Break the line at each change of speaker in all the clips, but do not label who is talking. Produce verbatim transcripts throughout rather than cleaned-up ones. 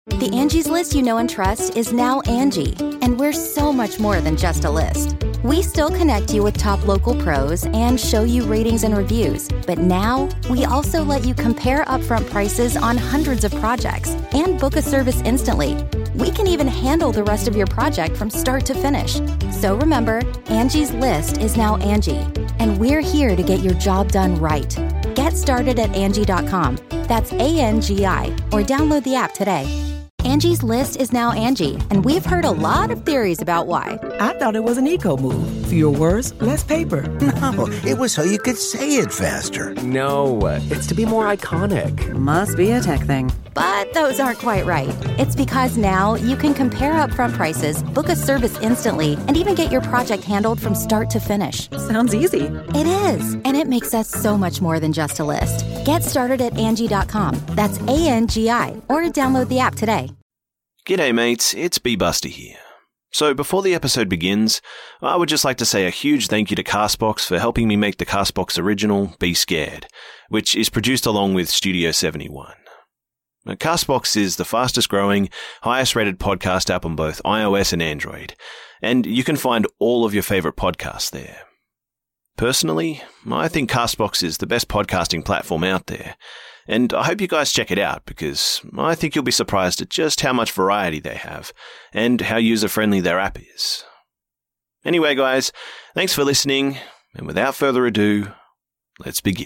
The Angie's List you know and trust is now Angie, and we're so much more than just a list. We still connect you with top local pros and show you ratings and reviews, but now we also let you compare upfront prices on hundreds of projects and book a service instantly. We can even handle the rest of your project from start to finish. So remember, Angie's List is now Angie, and we're here to get your job done right. Get started at Angie dot com. That's A N G I, or download the app today. Angie's List is now Angie, and we've heard a lot of theories about why.
I thought it was an eco move. Fewer words, less paper.
No, it was so you could say it faster.
No, it's to be more iconic.
Must be a tech thing.
But those aren't quite right. It's because now you can compare upfront prices, book a service instantly, and even get your project handled from start to finish.
Sounds easy.
It is, and it makes us so much more than just a list. Get started at Angie dot com. That's A N G I, or download the app today.
G'day mates, it's B-Buster here. So before the episode begins, I would just like to say a huge thank you to Castbox for helping me make the Castbox original, Be Scared, which is produced along with Studio seventy-one. Now, Castbox is the fastest growing, highest rated podcast app on both iOS and Android, and you can find all of your favorite podcasts there. Personally, I think Castbox is the best podcasting platform out there, and I hope you guys check it out because I think you'll be surprised at just how much variety they have and how user-friendly their app is. Anyway, guys, thanks for listening, and without further ado, let's begin.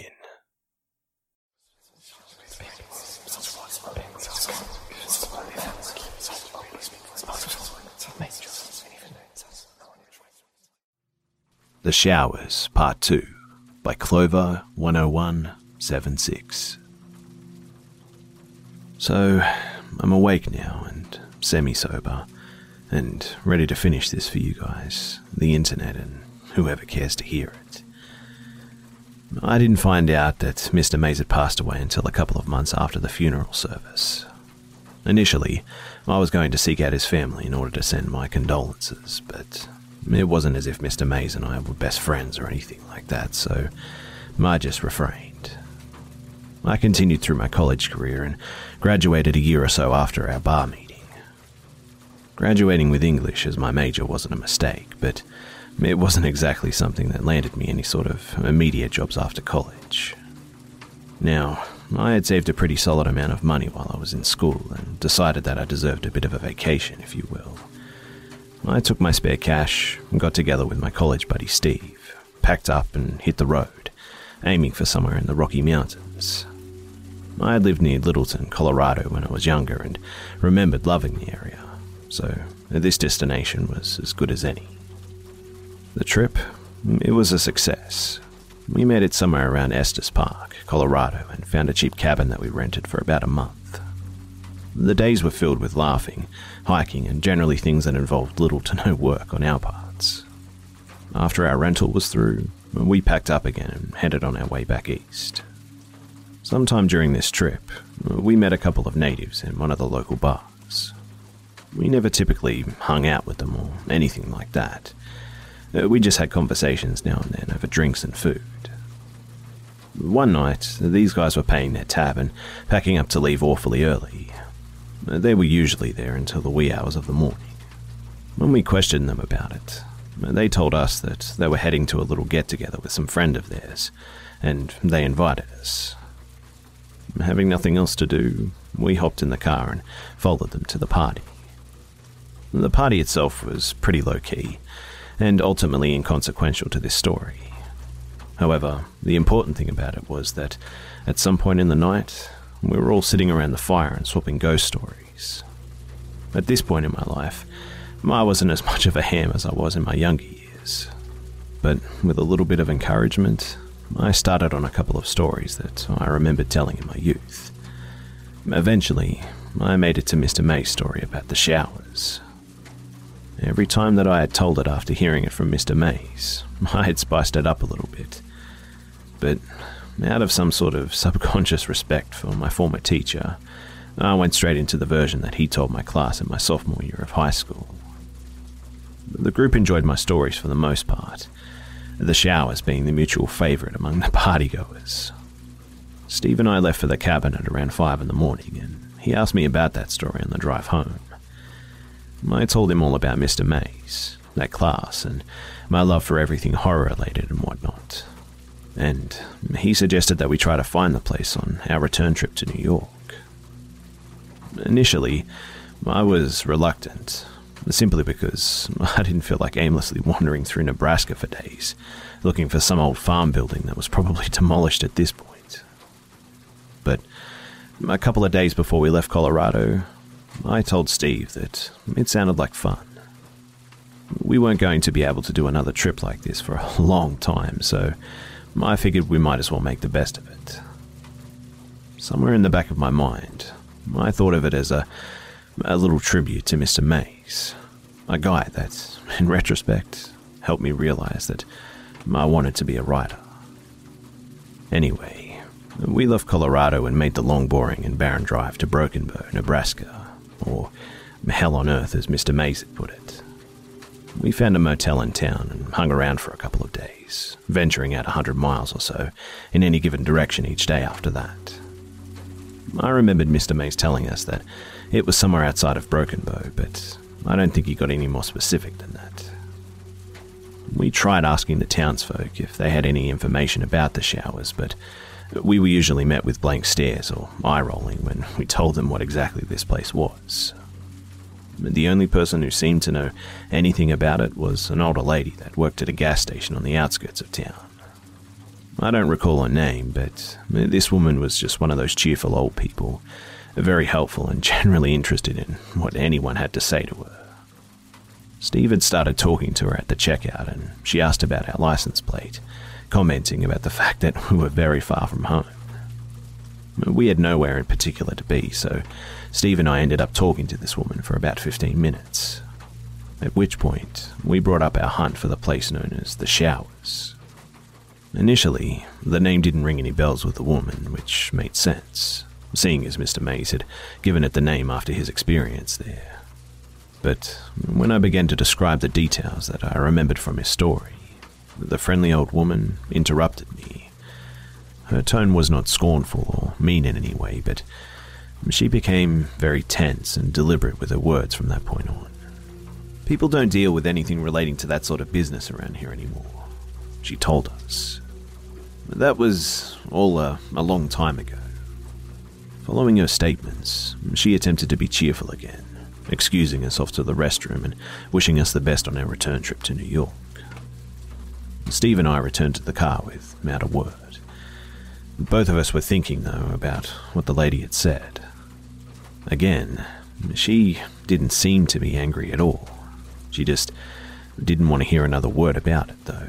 The Showers, Part two, by Clover one oh one seven six. So, I'm awake now and semi-sober, and ready to finish this for you guys, the internet, and whoever cares to hear it. I didn't find out that Mister Mays had passed away until a couple of months after the funeral service. Initially, I was going to seek out his family in order to send my condolences, but it wasn't as if Mister Mays and I were best friends or anything like that, so I just refrained. I continued through my college career and graduated a year or so after our bar meeting. Graduating with English as my major wasn't a mistake, but it wasn't exactly something that landed me any sort of immediate jobs after college. Now, I had saved a pretty solid amount of money while I was in school and decided that I deserved a bit of a vacation, if you will. I took my spare cash and got together with my college buddy Steve, packed up and hit the road, aiming for somewhere in the Rocky Mountains. I had lived near Littleton, Colorado when I was younger and remembered loving the area, so this destination was as good as any. The trip, it was a success. We made it somewhere around Estes Park, Colorado, and found a cheap cabin that we rented for about a month. The days were filled with laughing, hiking, and generally things that involved little to no work on our parts. After our rental was through, we packed up again and headed on our way back east. Sometime during this trip, we met a couple of natives in one of the local bars. We never typically hung out with them or anything like that. We just had conversations now and then over drinks and food. One night, these guys were paying their tab and packing up to leave awfully early. They were usually there until the wee hours of the morning. When we questioned them about it, they told us that they were heading to a little get-together with some friend of theirs, and they invited us. Having nothing else to do, we hopped in the car and followed them to the party. The party itself was pretty low-key, and ultimately inconsequential to this story. However, the important thing about it was that at some point in the night, we were all sitting around the fire and swapping ghost stories. At this point in my life, I wasn't as much of a ham as I was in my younger years. But with a little bit of encouragement, I started on a couple of stories that I remembered telling in my youth. Eventually, I made it to Mister May's story about the showers. Every time that I had told it after hearing it from Mister Mays, I had spiced it up a little bit. But out of some sort of subconscious respect for my former teacher, I went straight into the version that he told my class in my sophomore year of high school. The group enjoyed my stories for the most part, the showers being the mutual favourite among the partygoers. Steve and I left for the cabin at around five in the morning, and he asked me about that story on the drive home. I told him all about Mister Mays, that class, and my love for everything horror-related and whatnot. And he suggested that we try to find the place on our return trip to New York. Initially, I was reluctant, simply because I didn't feel like aimlessly wandering through Nebraska for days, looking for some old farm building that was probably demolished at this point. But a couple of days before we left Colorado, I told Steve that it sounded like fun. We weren't going to be able to do another trip like this for a long time, so I figured we might as well make the best of it. Somewhere in the back of my mind, I thought of it as a, a little tribute to Mister Mays, a guy that, in retrospect, helped me realize that I wanted to be a writer. Anyway, we left Colorado and made the long, boring and barren drive to Broken Bow, Nebraska, or hell on earth as Mister Mays had put it. We found a motel in town and hung around for a couple of days, venturing out a hundred miles or so in any given direction each day after that. I remembered Mister Mays telling us that it was somewhere outside of Broken Bow, but I don't think he got any more specific than that. We tried asking the townsfolk if they had any information about the showers, but we were usually met with blank stares or eye-rolling when we told them what exactly this place was. The only person who seemed to know anything about it was an older lady that worked at a gas station on the outskirts of town. I don't recall her name, but this woman was just one of those cheerful old people, very helpful and generally interested in what anyone had to say to her. Steve had started talking to her at the checkout, and she asked about our license plate, commenting about the fact that we were very far from home. We had nowhere in particular to be, so Steve and I ended up talking to this woman for about fifteen minutes, at which point we brought up our hunt for the place known as the Showers. Initially, the name didn't ring any bells with the woman, which made sense, seeing as Mister Mays had given it the name after his experience there. But when I began to describe the details that I remembered from his story, the friendly old woman interrupted me. Her tone was not scornful or mean in any way, but she became very tense and deliberate with her words from that point on. "People don't deal with anything relating to that sort of business around here anymore," she told us. That was all a, a long time ago. Following her statements, she attempted to be cheerful again, excusing herself to the restroom and wishing us the best on our return trip to New York. Steve and I returned to the car without a word. Both of us were thinking, though, about what the lady had said. Again, she didn't seem to be angry at all. She just didn't want to hear another word about it, though.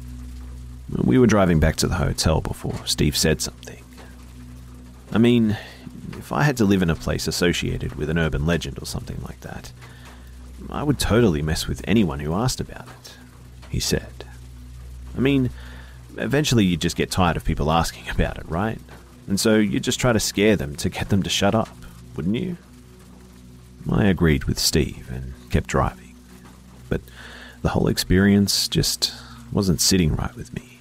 We were driving back to the hotel before Steve said something. I mean, if I had to live in a place associated with an urban legend or something like that, I would totally mess with anyone who asked about it, he said. I mean, eventually you'd just get tired of people asking about it, right? And so you'd just try to scare them to get them to shut up, wouldn't you? I agreed with Steve and kept driving, but the whole experience just wasn't sitting right with me.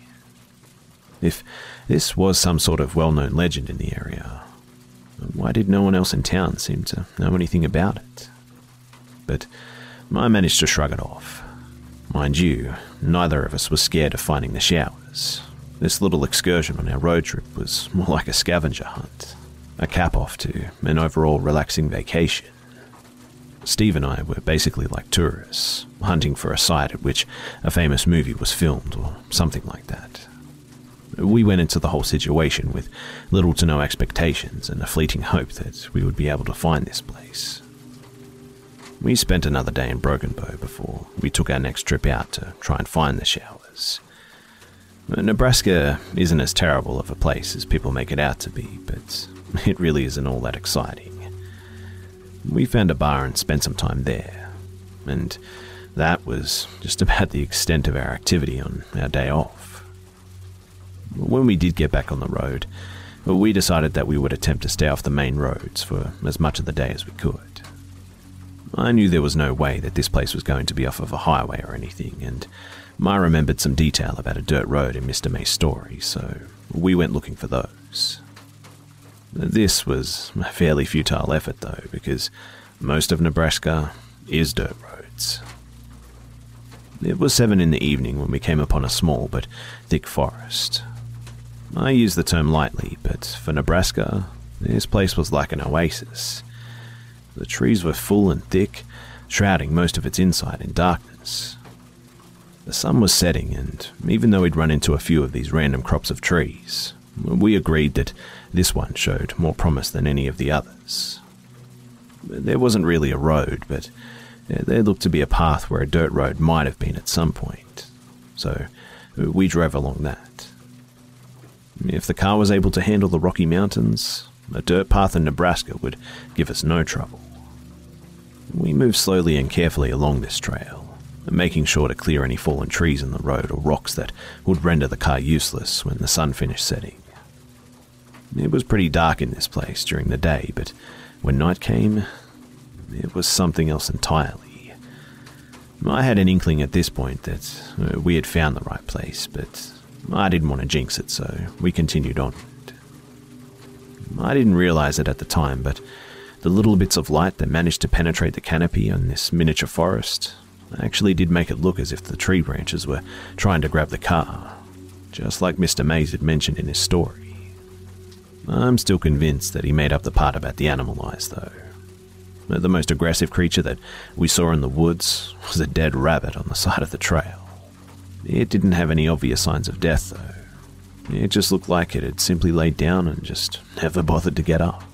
If this was some sort of well-known legend in the area, why did no one else in town seem to know anything about it? But I managed to shrug it off. Mind you, neither of us was scared of finding the showers. This little excursion on our road trip was more like a scavenger hunt, a cap-off to an overall relaxing vacation. Steve and I were basically like tourists, hunting for a site at which a famous movie was filmed or something like that. We went into the whole situation with little to no expectations and a fleeting hope that we would be able to find this place. We spent another day in Broken Bow before we took our next trip out to try and find the showers. Nebraska isn't as terrible of a place as people make it out to be, but it really isn't all that exciting. We found a bar and spent some time there, and that was just about the extent of our activity on our day off. When we did get back on the road, we decided that we would attempt to stay off the main roads for as much of the day as we could. I knew there was no way that this place was going to be off of a highway or anything, and I remembered some detail about a dirt road in Mister May's story, so we went looking for those. This was a fairly futile effort though, because most of Nebraska is dirt roads. It was seven in the evening when we came upon a small but thick forest. I use the term lightly, but for Nebraska, this place was like an oasis. The trees were full and thick, shrouding most of its inside in darkness. The sun was setting, and even though we'd run into a few of these random crops of trees, we agreed that this one showed more promise than any of the others. There wasn't really a road, but there looked to be a path where a dirt road might have been at some point, so we drove along that. If the car was able to handle the Rocky Mountains, a dirt path in Nebraska would give us no trouble. We moved slowly and carefully along this trail, making sure to clear any fallen trees in the road or rocks that would render the car useless when the sun finished setting. It was pretty dark in this place during the day, but when night came, it was something else entirely. I had an inkling at this point that we had found the right place, but I didn't want to jinx it, so we continued onward. I didn't realize it at the time, but the little bits of light that managed to penetrate the canopy on this miniature forest actually did make it look as if the tree branches were trying to grab the car, just like Mister Mays had mentioned in his story. I'm still convinced that he made up the part about the animal eyes, though. The most aggressive creature that we saw in the woods was a dead rabbit on the side of the trail. It didn't have any obvious signs of death, though. It just looked like it had simply laid down and just never bothered to get up.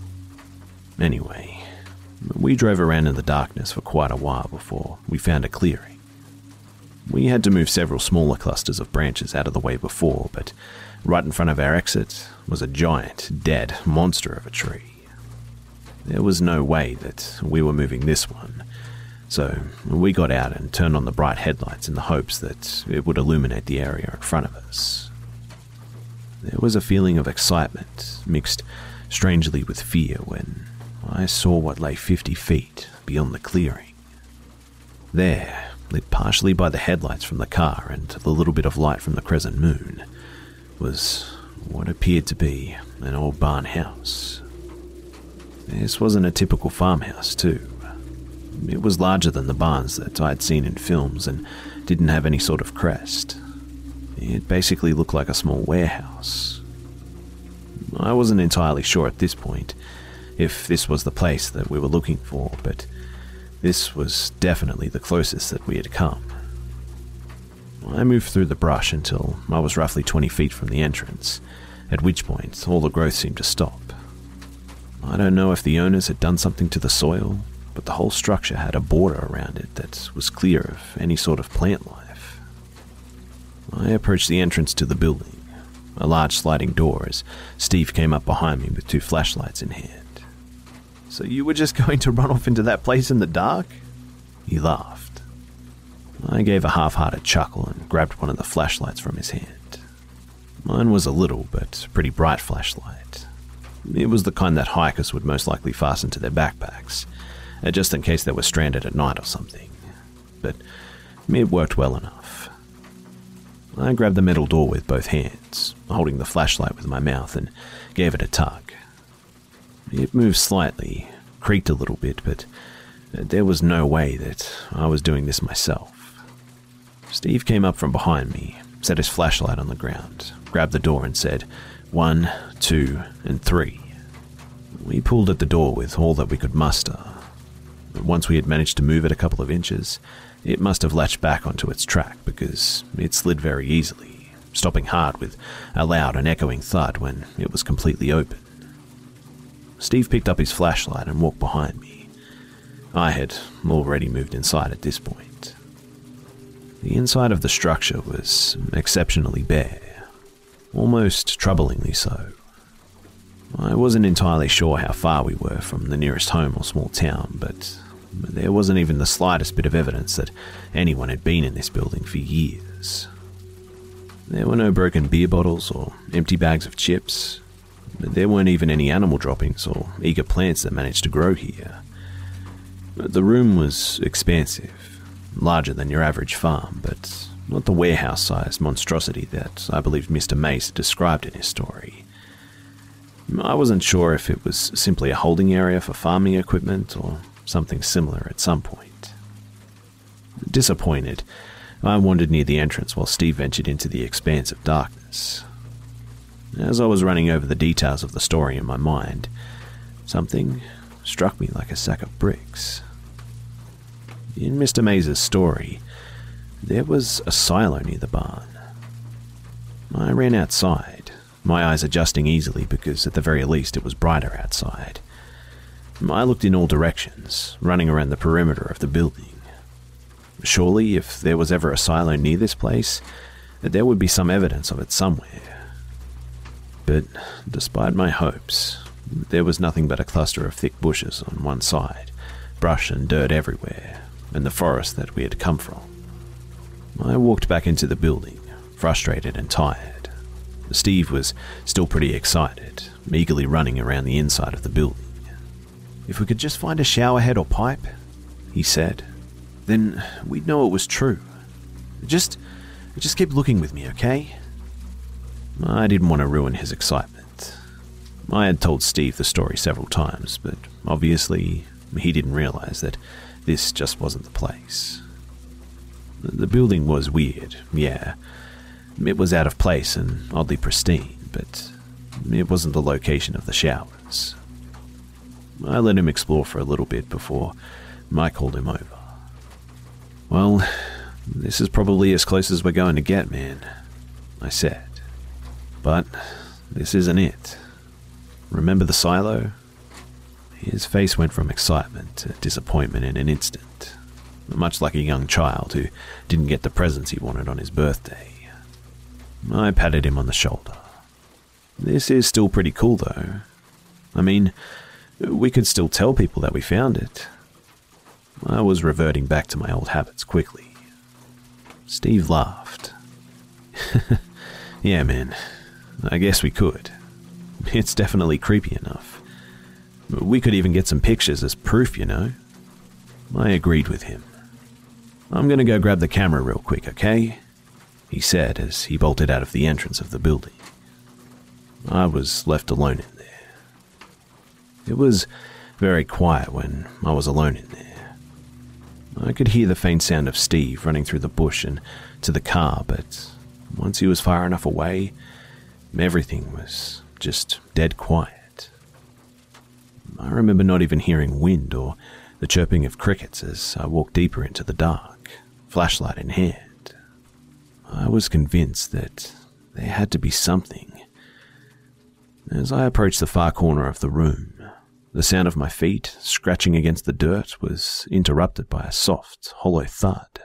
Anyway, we drove around in the darkness for quite a while before we found a clearing. We had to move several smaller clusters of branches out of the way before, but right in front of our exit was a giant, dead monster of a tree. There was no way that we were moving this one, so we got out and turned on the bright headlights in the hopes that it would illuminate the area in front of us. There was a feeling of excitement, mixed strangely with fear, when I saw what lay fifty feet beyond the clearing. There, lit partially by the headlights from the car and the little bit of light from the crescent moon, was what appeared to be an old barn house. This wasn't a typical farmhouse, too. It was larger than the barns that I'd seen in films and didn't have any sort of crest. It basically looked like a small warehouse. I wasn't entirely sure at this point if this was the place that we were looking for, but this was definitely the closest that we had come. I moved through the brush until I was roughly twenty feet from the entrance, at which point all the growth seemed to stop. I don't know if the owners had done something to the soil, but the whole structure had a border around it that was clear of any sort of plant life. I approached the entrance to the building, a large sliding door, as Steve came up behind me with two flashlights in hand. "So you were just going to run off into that place in the dark?" He laughed. I gave a half-hearted chuckle and grabbed one of the flashlights from his hand. Mine was a little but pretty bright flashlight. It was the kind that hikers would most likely fasten to their backpacks, just in case they were stranded at night or something. But it worked well enough. I grabbed the metal door with both hands, holding the flashlight with my mouth, and gave it a tug. It moved slightly, creaked a little bit, but there was no way that I was doing this myself. Steve came up from behind me, set his flashlight on the ground, grabbed the door and said, "One, two, and three." We pulled at the door with all that we could muster. Once we had managed to move it a couple of inches, it must have latched back onto its track because it slid very easily, stopping hard with a loud and echoing thud when it was completely open. Steve picked up his flashlight and walked behind me. I had already moved inside at this point. The inside of the structure was exceptionally bare, almost troublingly so. I wasn't entirely sure how far we were from the nearest home or small town, but there wasn't even the slightest bit of evidence that anyone had been in this building for years. There were no broken beer bottles or empty bags of chips. There weren't even any animal droppings or eager plants that managed to grow here. The room was expansive, larger than your average farm, but not the warehouse-sized monstrosity that I believe Mister Mace had described in his story. I wasn't sure if it was simply a holding area for farming equipment or something similar at some point. Disappointed, I wandered near the entrance while Steve ventured into the expanse of darkness. As I was running over the details of the story in my mind, something struck me like a sack of bricks. In Mister Maze's story, there was a silo near the barn. I ran outside, my eyes adjusting easily because at the very least it was brighter outside. I looked in all directions, running around the perimeter of the building. Surely, if there was ever a silo near this place, there would be some evidence of it somewhere. But despite my hopes, there was nothing but a cluster of thick bushes on one side, brush and dirt everywhere, and the forest that we had come from. I walked back into the building, frustrated and tired. Steve was still pretty excited, eagerly running around the inside of the building. "If we could just find a shower head or pipe," he said, "then we'd know it was true. Just, just keep looking with me, okay?" I didn't want to ruin his excitement. I had told Steve the story several times, but obviously he didn't realize that this just wasn't the place. The building was weird, yeah. It was out of place and oddly pristine, but it wasn't the location of the showers. I let him explore for a little bit before I called him over. "Well, this is probably as close as we're going to get, man," I said. "But this isn't it. Remember the silo?" His face went from excitement to disappointment in an instant, much like a young child who didn't get the presents he wanted on his birthday. I patted him on the shoulder. "This is still pretty cool, though. I mean, we could still tell people that we found it." I was reverting back to my old habits quickly. Steve laughed. "Yeah, man, I guess we could. It's definitely creepy enough. We could even get some pictures as proof, you know." I agreed with him. "I'm gonna go grab the camera real quick, okay?" he said as he bolted out of the entrance of the building. I was left alone in there. It was very quiet when I was alone in there. I could hear the faint sound of Steve running through the bush and to the car, but once he was far enough away, everything was just dead quiet. I remember not even hearing wind or the chirping of crickets as I walked deeper into the dark, flashlight in hand. I was convinced that there had to be something. As I approached the far corner of the room, the sound of my feet scratching against the dirt was interrupted by a soft, hollow thud.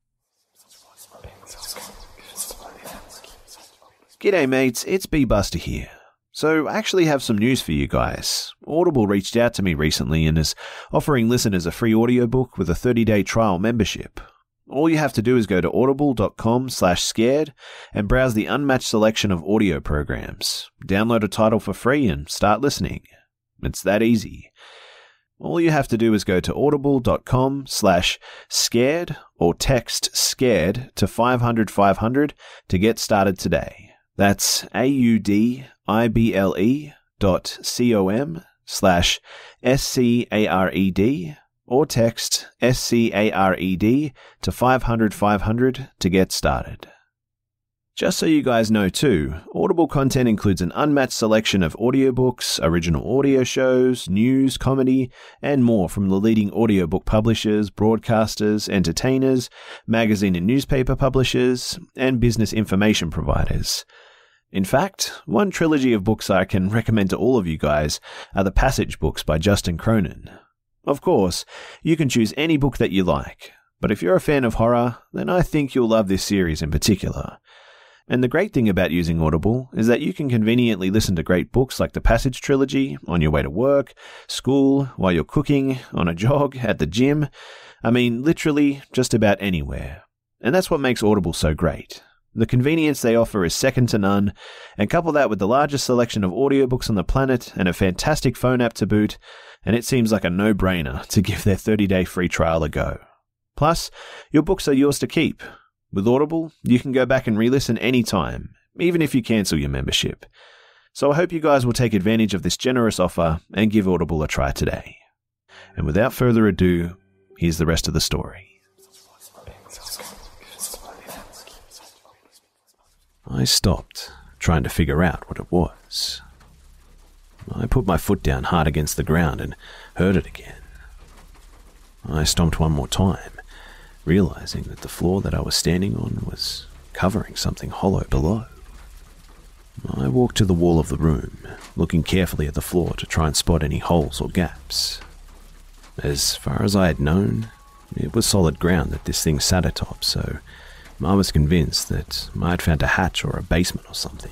"G'day mates, it's B-Buster here. So I actually have some news for you guys. Audible reached out to me recently and is offering listeners a free audiobook with a thirty-day trial membership. All you have to do is go to audible.com slash scared and browse the unmatched selection of audio programs. Download a title for free and start listening. It's that easy. All you have to do is go to audible.com slash scared or text scared to five hundred five hundred to get started today. That's A-U-D-I-B-L-E dot C-O-M slash S-C-A-R-E-D or text S C A R E D to five hundred five hundred to get started. Just so you guys know too, Audible content includes an unmatched selection of audiobooks, original audio shows, news, comedy, and more from the leading audiobook publishers, broadcasters, entertainers, magazine and newspaper publishers, and business information providers. In fact, one trilogy of books I can recommend to all of you guys are the Passage books by Justin Cronin. Of course, you can choose any book that you like, but if you're a fan of horror, then I think you'll love this series in particular. And the great thing about using Audible is that you can conveniently listen to great books like the Passage trilogy on your way to work, school, while you're cooking, on a jog, at the gym. I mean, literally just about anywhere. And that's what makes Audible so great. The convenience they offer is second to none, and couple that with the largest selection of audiobooks on the planet and a fantastic phone app to boot, and it seems like a no-brainer to give their thirty-day free trial a go. Plus, your books are yours to keep. With Audible, you can go back and re-listen anytime, even if you cancel your membership. So I hope you guys will take advantage of this generous offer and give Audible a try today. And without further ado, here's the rest of the story. I stopped, trying to figure out what it was. I put my foot down hard against the ground and heard it again. I stomped one more time, realizing that the floor that I was standing on was covering something hollow below. I walked to the wall of the room, looking carefully at the floor to try and spot any holes or gaps. As far as I had known, it was solid ground that this thing sat atop, so I was convinced that I'd found a hatch or a basement or something.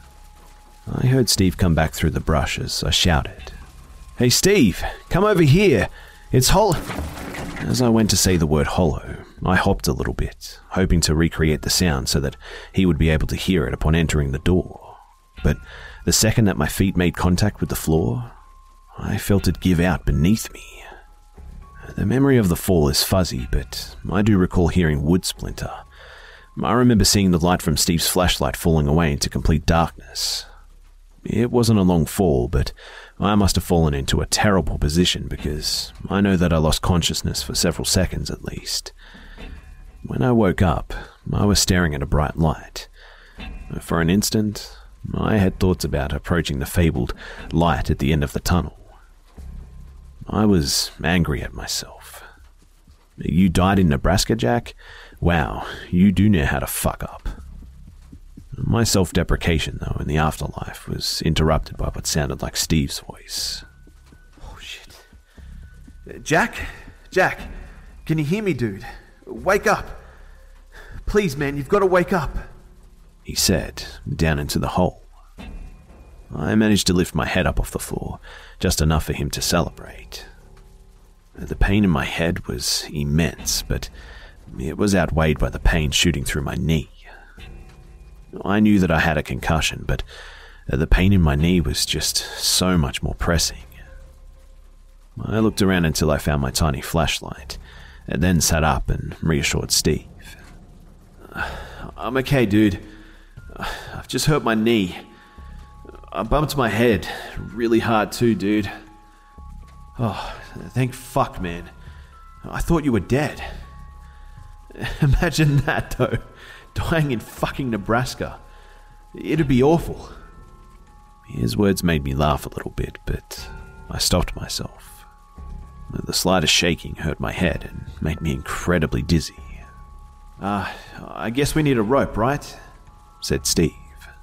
I heard Steve come back through the brush as I shouted, "Hey Steve, come over here! It's hollow!" As I went to say the word hollow, I hopped a little bit, hoping to recreate the sound so that he would be able to hear it upon entering the door. But the second that my feet made contact with the floor, I felt it give out beneath me. The memory of the fall is fuzzy, but I do recall hearing wood splinter. I remember seeing the light from Steve's flashlight falling away into complete darkness. It wasn't a long fall, but I must have fallen into a terrible position because I know that I lost consciousness for several seconds at least. When I woke up, I was staring at a bright light. For an instant, I had thoughts about approaching the fabled light at the end of the tunnel. I was angry at myself. You died in Nebraska, Jack? Wow, you do know how to fuck up. My self-deprecation, though, in the afterlife was interrupted by what sounded like Steve's voice.
Oh, shit. Jack? Jack, can you hear me, dude? Wake up. Please, man, you've got to wake up.
He said, down into the hole. I managed to lift my head up off the floor, just enough for him to celebrate. The pain in my head was immense, but it was outweighed by the pain shooting through my knee. I knew that I had a concussion, but the pain in my knee was just so much more pressing. I looked around until I found my tiny flashlight, and then sat up and reassured Steve.
I'm okay, dude. I've just hurt my knee. I bumped my head really hard too, dude. Oh, thank fuck, man. I thought you were dead. Imagine that, though. Dying in fucking Nebraska. It'd be awful.
His words made me laugh a little bit, but I stopped myself. The slightest shaking hurt my head and made me incredibly dizzy.
Uh, I guess we need a rope, right?
Said Steve.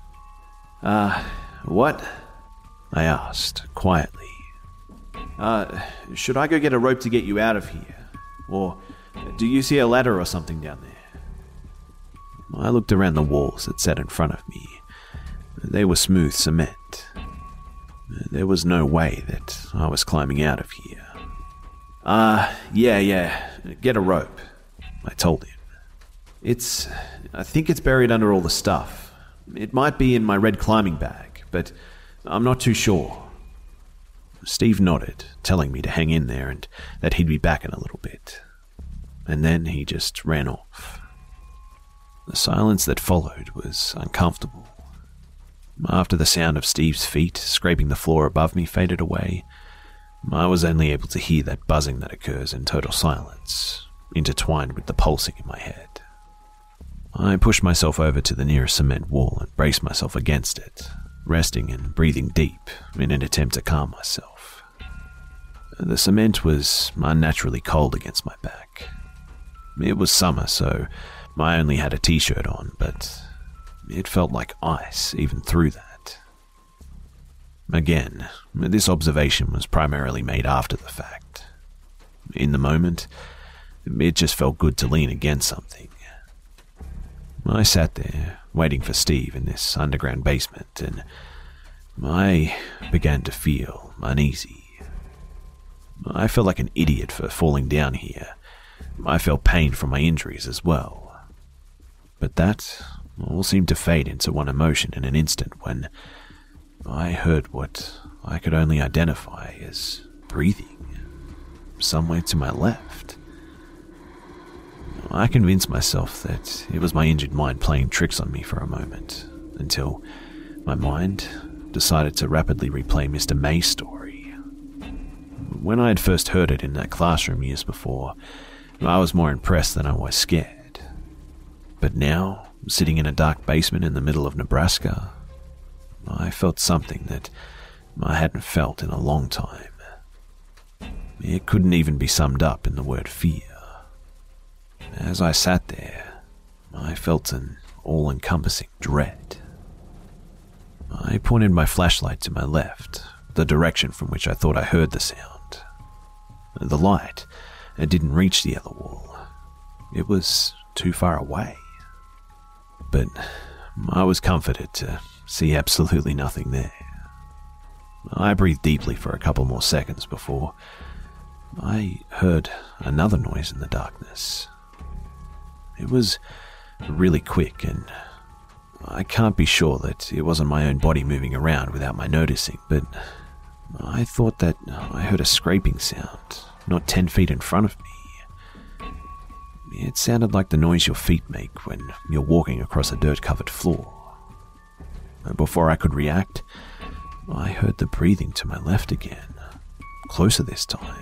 Uh, what?
I asked, quietly.
Uh, should I go get a rope to get you out of here? Or do you see a ladder or something down there?
I looked around the walls that sat in front of me. They were smooth cement. There was no way that I was climbing out of here.
Uh, yeah, yeah, get a rope,
I told him.
It's, I think it's buried under all the stuff. It might be in my red climbing bag, but I'm not too sure.
Steve nodded, telling me to hang in there and that he'd be back in a little bit. And then he just ran off. The silence that followed was uncomfortable. After the sound of Steve's feet scraping the floor above me faded away, I was only able to hear that buzzing that occurs in total silence, intertwined with the pulsing in my head. I pushed myself over to the nearest cement wall and braced myself against it, resting and breathing deep in an attempt to calm myself. The cement was unnaturally cold against my back. It was summer, so I only had a t-shirt on, but it felt like ice even through that. Again, this observation was primarily made after the fact. In the moment, it just felt good to lean against something. I sat there, waiting for Steve in this underground basement, and I began to feel uneasy. I felt like an idiot for falling down here. I felt pain from my injuries as well. But that all seemed to fade into one emotion in an instant when I heard what I could only identify as breathing somewhere to my left. I convinced myself that it was my injured mind playing tricks on me for a moment, until my mind decided to rapidly replay Mister May's story. When I had first heard it in that classroom years before, I was more impressed than I was scared. But now, sitting in a dark basement in the middle of Nebraska, I felt something that I hadn't felt in a long time. It couldn't even be summed up in the word fear. As I sat there, I felt an all-encompassing dread. I pointed my flashlight to my left, the direction from which I thought I heard the sound. The light didn't reach the other wall. It was too far away. But I was comforted to see absolutely nothing there. I breathed deeply for a couple more seconds before I heard another noise in the darkness. It was really quick, and I can't be sure that it wasn't my own body moving around without my noticing, but I thought that I heard a scraping sound, not ten feet in front of me. It sounded like the noise your feet make when you're walking across a dirt-covered floor. Before I could react, I heard the breathing to my left again, closer this time.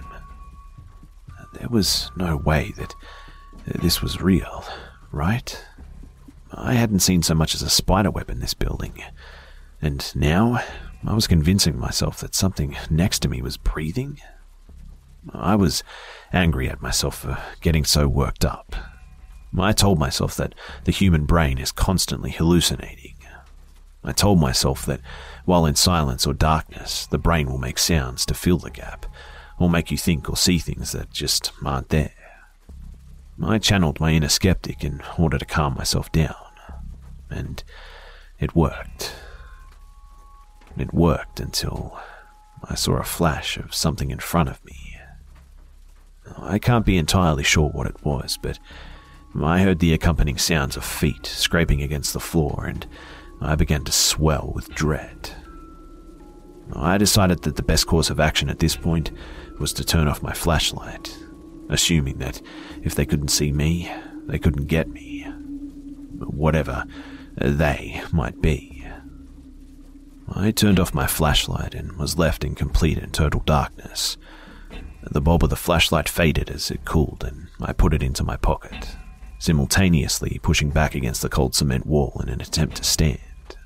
There was no way that this was real, right? I hadn't seen so much as a spider web in this building, and now I was convincing myself that something next to me was breathing. I was angry at myself for getting so worked up. I told myself that the human brain is constantly hallucinating. I told myself that while in silence or darkness, the brain will make sounds to fill the gap, or make you think or see things that just aren't there. I channeled my inner skeptic in order to calm myself down, and it worked. It worked until I saw a flash of something in front of me. I can't be entirely sure what it was, but I heard the accompanying sounds of feet scraping against the floor, and I began to swell with dread. I decided that the best course of action at this point was to turn off my flashlight, assuming that if they couldn't see me, they couldn't get me. Whatever they might be. I turned off my flashlight and was left in complete and total darkness. The bulb of the flashlight faded as it cooled, and I put it into my pocket, simultaneously pushing back against the cold cement wall in an attempt to stand.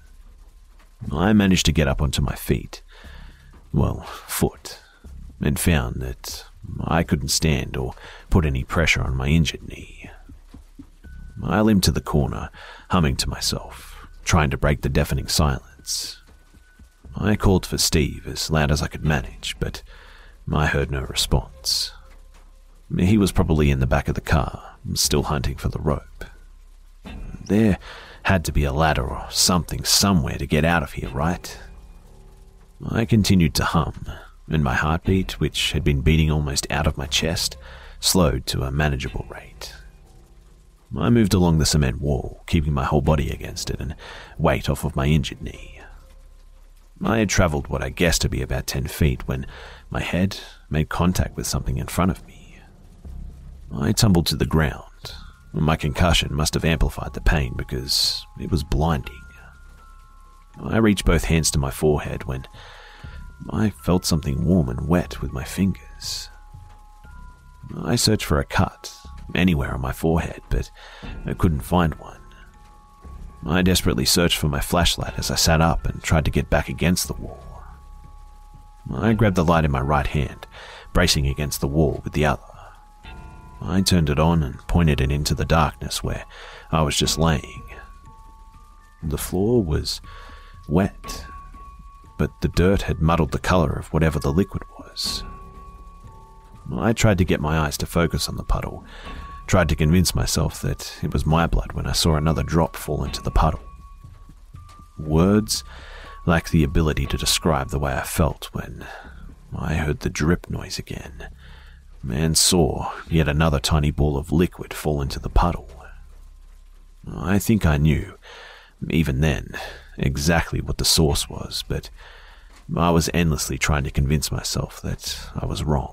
I managed to get up onto my feet, well, foot, and found that I couldn't stand or put any pressure on my injured knee. I limped to the corner, humming to myself, trying to break the deafening silence. I called for Steve as loud as I could manage, but I heard no response. He was probably in the back of the car, still hunting for the rope. There had to be a ladder or something somewhere to get out of here, right? I continued to hum, and my heartbeat, which had been beating almost out of my chest, slowed to a manageable rate. I moved along the cement wall, keeping my whole body against it and weight off of my injured knee. I had travelled what I guessed to be about ten feet when my head made contact with something in front of me. I tumbled to the ground. My concussion must have amplified the pain because it was blinding. I reached both hands to my forehead when I felt something warm and wet with my fingers. I searched for a cut anywhere on my forehead, but I couldn't find one. I desperately searched for my flashlight as I sat up and tried to get back against the wall. I grabbed the light in my right hand, bracing against the wall with the other. I turned it on and pointed it into the darkness where I was just laying. The floor was wet, but the dirt had muddled the color of whatever the liquid was. I tried to get my eyes to focus on the puddle, tried to convince myself that it was my blood when I saw another drop fall into the puddle. Words lacked the ability to describe the way I felt when I heard the drip noise again, and saw yet another tiny ball of liquid fall into the puddle. I think I knew, even then, exactly what the source was, but I was endlessly trying to convince myself that I was wrong.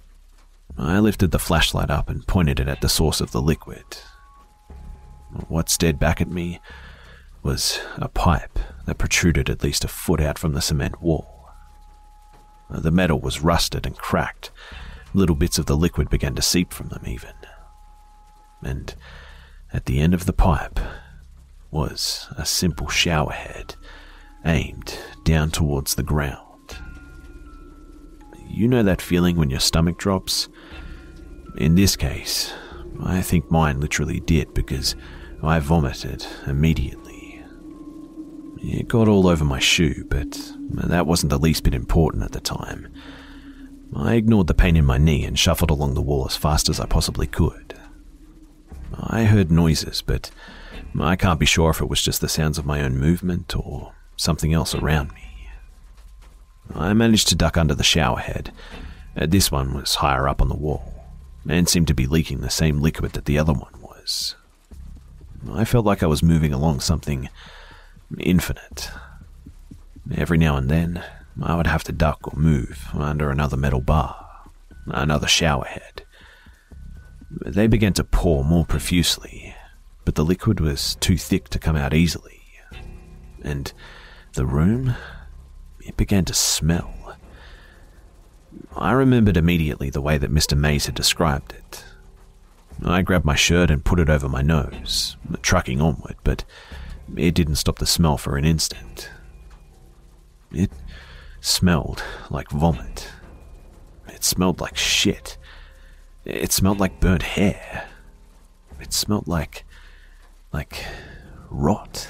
I lifted the flashlight up and pointed it at the source of the liquid. What stared back at me was a pipe that protruded at least a foot out from the cement wall. The metal was rusted and cracked. Little bits of the liquid began to seep from them even. And at the end of the pipe was a simple shower head aimed down towards the ground. You know that feeling when your stomach drops? In this case, I think mine literally did because I vomited immediately. It got all over my shoe, but that wasn't the least bit important at the time. I ignored the pain in my knee and shuffled along the wall as fast as I possibly could. I heard noises, but I can't be sure if it was just the sounds of my own movement or something else around me. I managed to duck under the shower head. This one was higher up on the wall and seemed to be leaking the same liquid that the other one was. I felt like I was moving along something infinite. Every now and then, I would have to duck or move under another metal bar, another shower head. They began to pour more profusely, but the liquid was too thick to come out easily. And the room, it began to smell. I remembered immediately the way that Mister Mays had described it. I grabbed my shirt and put it over my nose, trucking onward, but it didn't stop the smell for an instant. It smelled like vomit. It smelled like shit. It smelled like burnt hair. It smelled like... like... rot.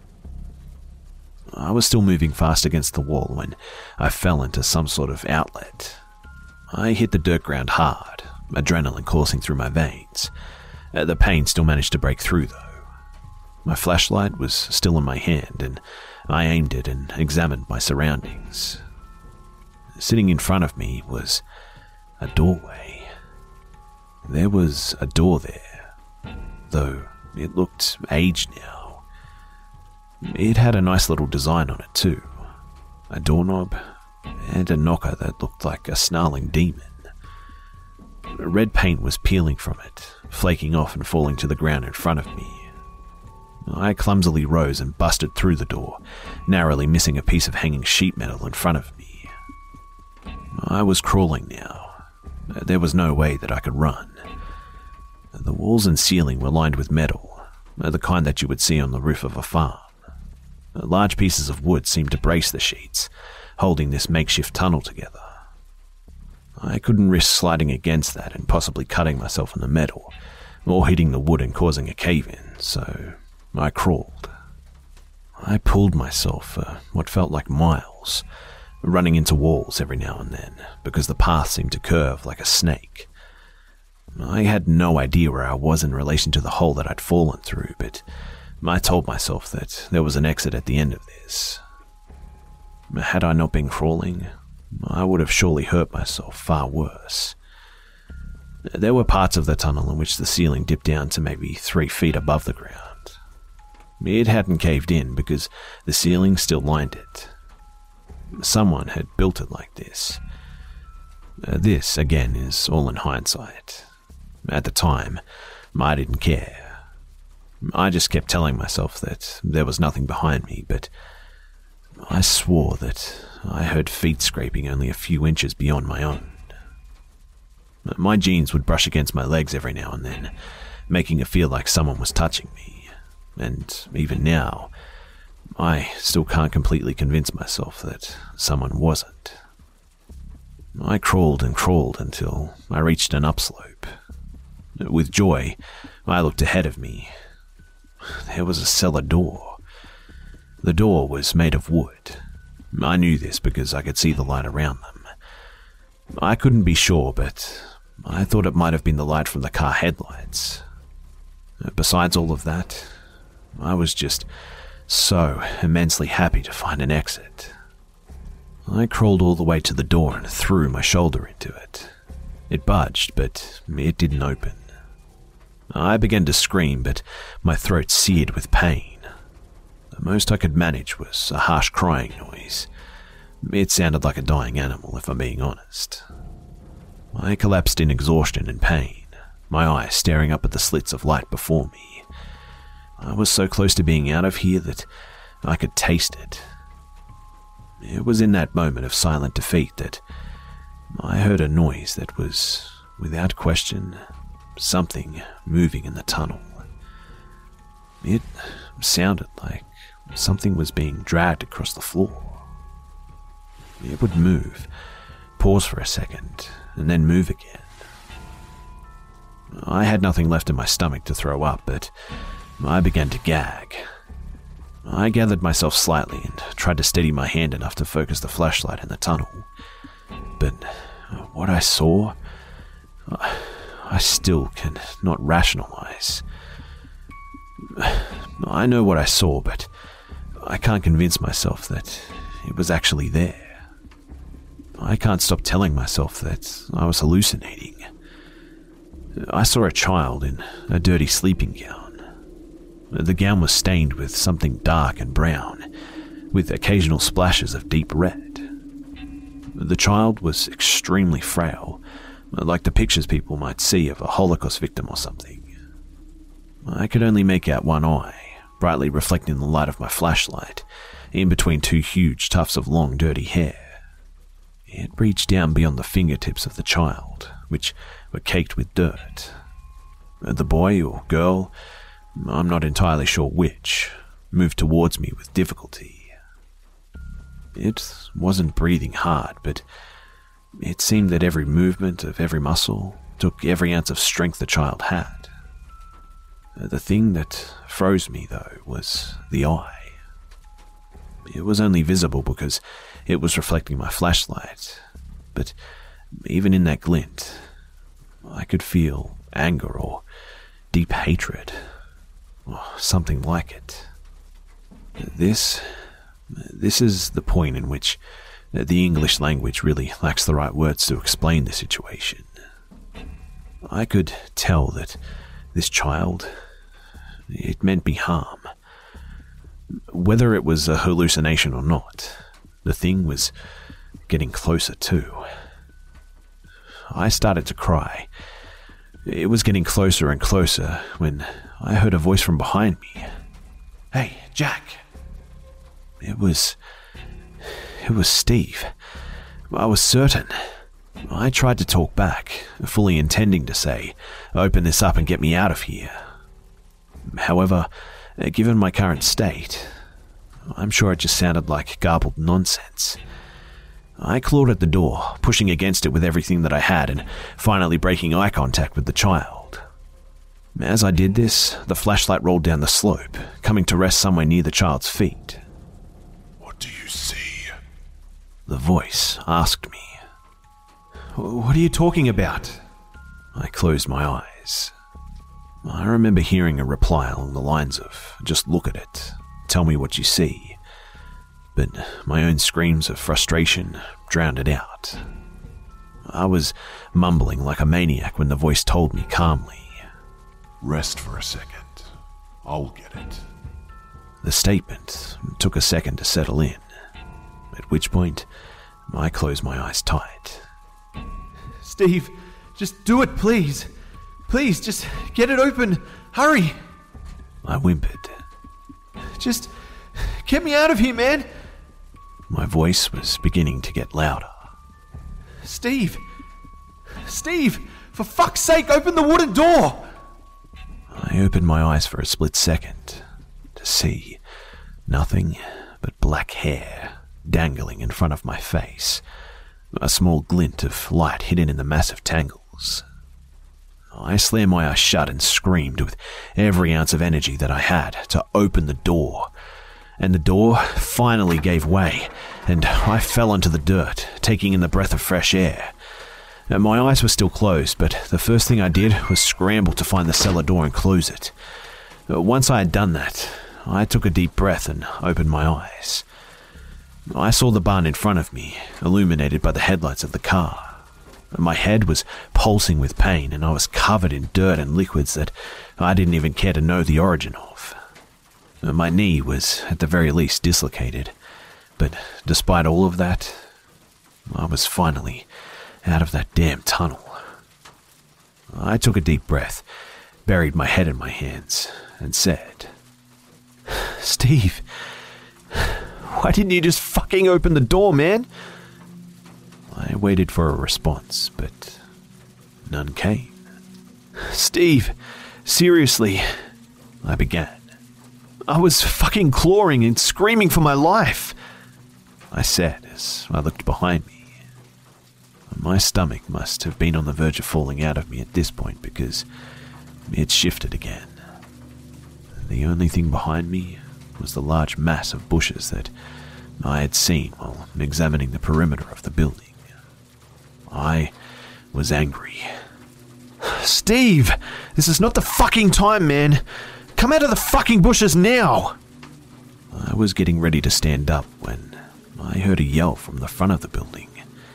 I was still moving fast against the wall when I fell into some sort of outlet. I hit the dirt ground hard, adrenaline coursing through my veins. The pain still managed to break through, though. My flashlight was still in my hand, and I aimed it and examined my surroundings. Sitting in front of me was a doorway. There was a door there, though it looked aged now. It had a nice little design on it too, a doorknob and a knocker that looked like a snarling demon. Red paint was peeling from it, flaking off and falling to the ground in front of me. I clumsily rose and busted through the door, narrowly missing a piece of hanging sheet metal in front of me. I was crawling now. There was no way that I could run. The walls and ceiling were lined with metal, the kind that you would see on the roof of a farm. Large pieces of wood seemed to brace the sheets, holding this makeshift tunnel together. I couldn't risk sliding against that and possibly cutting myself in the metal, or hitting the wood and causing a cave-in, so I crawled. I pulled myself for what felt like miles, running into walls every now and then, because the path seemed to curve like a snake. I had no idea where I was in relation to the hole that I'd fallen through, but I told myself that there was an exit at the end of this. Had I not been crawling, I would have surely hurt myself far worse. There were parts of the tunnel in which the ceiling dipped down to maybe three feet above the ground. It hadn't caved in because the ceiling still lined it. Someone had built it like this. This, again, is all in hindsight. At the time, I didn't care. I just kept telling myself that there was nothing behind me, but I swore that I heard feet scraping only a few inches beyond my own. My jeans would brush against my legs every now and then, making it feel like someone was touching me, and even now, I still can't completely convince myself that someone wasn't. I crawled and crawled until I reached an upslope. With joy, I looked ahead of me. There was a cellar door. The door was made of wood. I knew this because I could see the light around them. I couldn't be sure, but I thought it might have been the light from the car headlights. Besides all of that, I was just so immensely happy to find an exit. I crawled all the way to the door and threw my shoulder into it. It budged, but it didn't open. I began to scream, but my throat seared with pain. The most I could manage was a harsh crying noise. It sounded like a dying animal, if I'm being honest. I collapsed in exhaustion and pain, my eyes staring up at the slits of light before me. I was so close to being out of here that I could taste it. It was in that moment of silent defeat that I heard a noise that was, without question, something moving in the tunnel. It sounded like something was being dragged across the floor. It would move, pause for a second, and then move again. I had nothing left in my stomach to throw up, but I began to gag. I gathered myself slightly and tried to steady my hand enough to focus the flashlight in the tunnel. But what I saw, I still can not rationalize. I know what I saw, but I can't convince myself that it was actually there. I can't stop telling myself that I was hallucinating. I saw a child in a dirty sleeping gown. The gown was stained with something dark and brown, with occasional splashes of deep red. The child was extremely frail, like the pictures people might see of a Holocaust victim or something. I could only make out one eye, brightly reflecting the light of my flashlight, in between two huge tufts of long, dirty hair. It reached down beyond the fingertips of the child, which were caked with dirt. The boy or girl, I'm not entirely sure which, moved towards me with difficulty. It wasn't breathing hard, but it seemed that every movement of every muscle took every ounce of strength the child had. The thing that froze me, though, was the eye. It was only visible because it was reflecting my flashlight, but even in that glint, I could feel anger or deep hatred, or something like it. This, this is the point in which the English language really lacks the right words to explain the situation. I could tell that this child, it meant me harm. Whether it was a hallucination or not, the thing was getting closer too. I started to cry. It was getting closer and closer when I heard a voice from behind me. "Hey, Jack!" It was... It was Steve. I was certain. I tried to talk back, fully intending to say, "Open this up and get me out of here." However, given my current state, I'm sure it just sounded like garbled nonsense. I clawed at the door, pushing against it with everything that I had and finally breaking eye contact with the child. As I did this, the flashlight rolled down the slope, coming to rest somewhere near the child's feet.
"What do you see?"
The voice asked me.
"What are you talking about?"
I closed my eyes. I remember hearing a reply along the lines of, "Just look at it, tell me what you see." But my own screams of frustration drowned it out. I was mumbling like a maniac when the voice told me calmly,
"Rest for a second. I'll get it."
The statement took a second to settle in, at which point I closed my eyes tight.
"Steve, just do it, please. Please, just get it open. Hurry."
I whimpered.
"Just get me out of here, man."
My voice was beginning to get louder.
"Steve! Steve! For fuck's sake, open the wooden door!"
I opened my eyes for a split second to see nothing but black hair dangling in front of my face, a small glint of light hidden in the massive tangles. I slammed my eyes shut and screamed with every ounce of energy that I had to open the door. And the door finally gave way, and I fell onto the dirt, taking in the breath of fresh air. And my eyes were still closed, but the first thing I did was scramble to find the cellar door and close it. Once I had done that, I took a deep breath and opened my eyes. I saw the barn in front of me, illuminated by the headlights of the car. My head was pulsing with pain, and I was covered in dirt and liquids that I didn't even care to know the origin of. My knee was, at the very least, dislocated, but despite all of that, I was finally out of that damn tunnel. I took a deep breath, buried my head in my hands, and said, "Steve,
Why didn't you just fucking open the door, man? I waited for a response, but none came. Steve, seriously, I began. I was fucking clawing and screaming for my life, I said as I looked behind me. My stomach must have been on the verge of falling out of me at this point because it shifted again. The only thing behind me was the large mass of bushes that I had seen while examining the perimeter of the building. I was angry. Steve, this is not the fucking time, man. Come out of the fucking bushes now. I was getting ready to stand up when I heard a yell from the front of the building.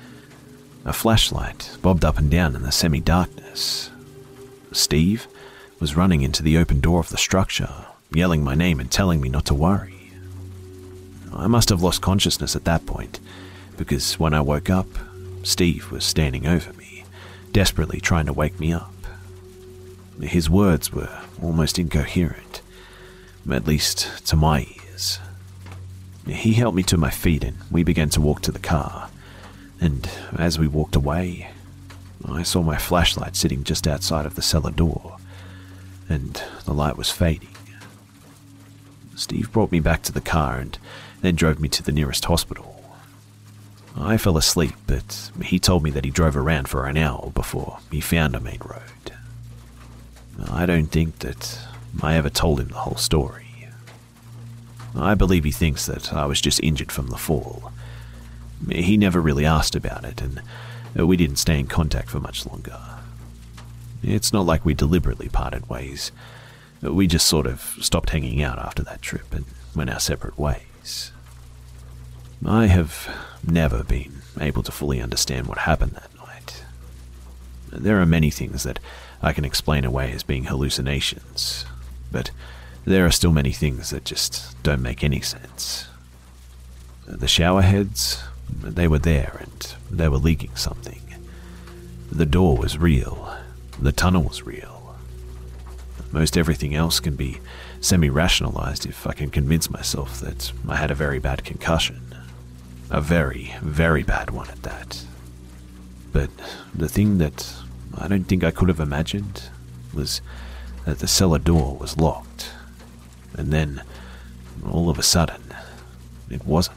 A flashlight bobbed up and down in the semi-darkness. Steve was running into the open door of the structure, yelling my name and telling me not to worry. I must have lost consciousness at that point, because when I woke up, Steve was standing over me, desperately trying to wake me up. His words were almost incoherent, at least to my ears. He helped me to my feet and we began to walk to the car. And as we walked away, I saw my flashlight sitting just outside of the cellar door, and the light was fading. Steve brought me back to the car and then drove me to the nearest hospital. I fell asleep, but he told me that he drove around for an hour before he found a main road. I don't think that I ever told him the whole story. I believe he thinks that I was just injured from the fall. He never really asked about it, and we didn't stay in contact for much longer. It's not like we deliberately parted ways. We just sort of stopped hanging out after that trip and went our separate ways. I have never been able to fully understand what happened that night. There are many things that I can explain away as being hallucinations, but there are still many things that just don't make any sense. The shower heads, they were there and they were leaking something. The door was real. The tunnel was real. Most everything else can be semi-rationalized if I can convince myself that I had a very bad concussion. A very, very bad one at that. But the thing that I don't think I could have imagined was that the cellar door was locked. And then, all of a sudden, it wasn't.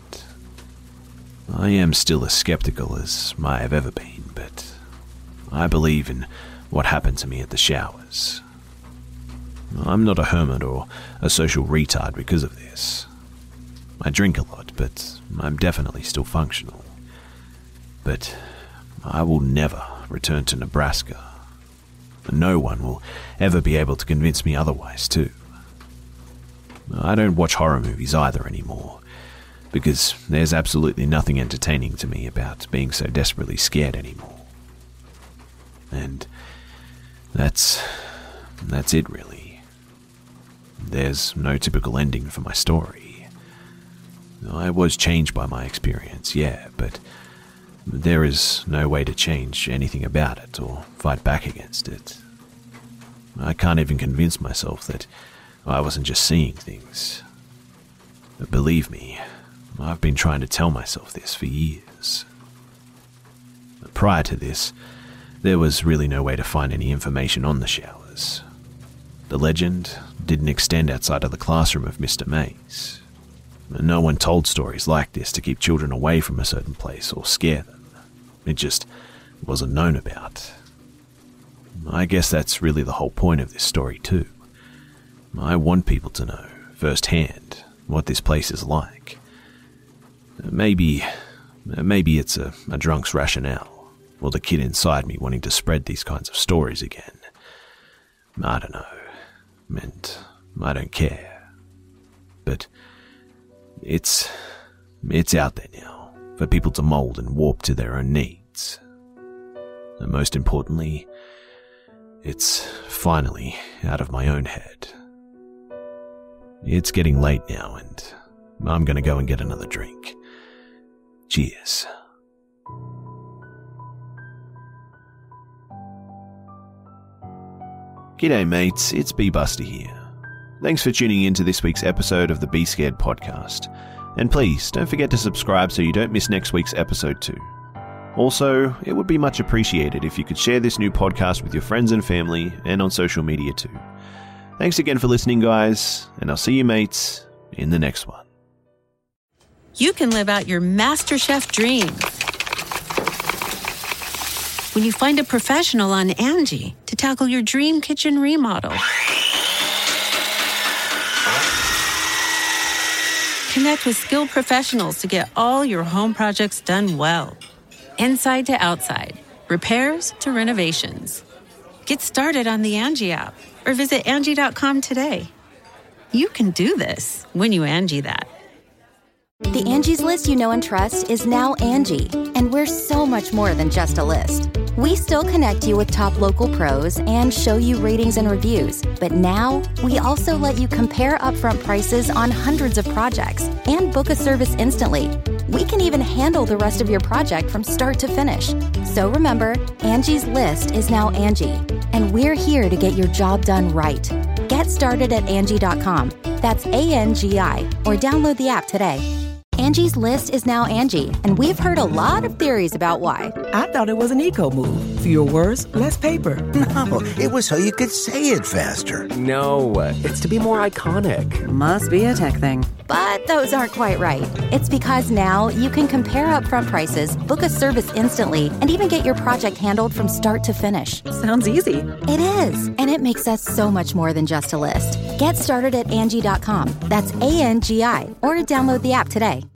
I am still as skeptical as I have ever been, but I believe in what happened to me at the showers. I'm not a hermit or a social retard because of this. I drink a lot, but I'm definitely still functional. But I will never return to Nebraska. No one will ever be able to convince me otherwise, too. I don't watch horror movies either anymore, because there's absolutely nothing entertaining to me about being so desperately scared anymore. And that's... that's it, really. There's no typical ending for my story. I was changed by my experience, yeah, but there is no way to change anything about it or fight back against it. I can't even convince myself that I wasn't just seeing things. But believe me, I've been trying to tell myself this for years. Prior to this, there was really no way to find any information on the showers. The legend didn't extend outside of the classroom of Mister Mays. No one told stories like this to keep children away from a certain place or scare them. It just wasn't known about. I guess that's really the whole point of this story too. I want people to know, firsthand, what this place is like. Maybe, maybe it's a, a drunk's rationale, or the kid inside me wanting to spread these kinds of stories again. I don't know, and I don't care. But it's, it's out there now, for people to mold and warp to their own needs. And most importantly, it's finally out of my own head. It's getting late now, and I'm gonna go and get another drink. Cheers. G'day mates, it's B Buster here. Thanks for tuning in to this week's episode of the Be Scared podcast.
And please, don't forget to subscribe so you don't miss next week's episode too. Also, it would be much appreciated if you could share this new podcast with your friends and family and on social media too. Thanks again for listening, guys, and I'll see you mates in the next one.
You can live out your MasterChef dream when you find a professional on Angie to tackle your dream kitchen remodel. Connect with skilled professionals to get all your home projects done well. Inside to outside, repairs to renovations. Get started on the Angie app or visit Angie dot com today. You can do this when you Angie that.
The Angie's List you know and trust is now Angie, and we're so much more than just a list. We still connect you with top local pros and show you ratings and reviews, but now we also let you compare upfront prices on hundreds of projects and book a service instantly. We can even handle the rest of your project from start to finish. So remember, Angie's List is now Angie, and we're here to get your job done right. Get started at Angie dot com. That's A N G I, or download the app today. Angie's List is now Angie, and we've heard a lot of theories about why.
I thought it was an eco move. Fewer words, less paper.
No, it was so you could say it faster.
No, it's to be more iconic.
Must be a tech thing.
But those aren't quite right. It's because now you can compare upfront prices, book a service instantly, and even get your project handled from start to finish.
Sounds easy.
It is, and it makes us so much more than just a list. Get started at Angie dot com. That's A N G I, or download the app today.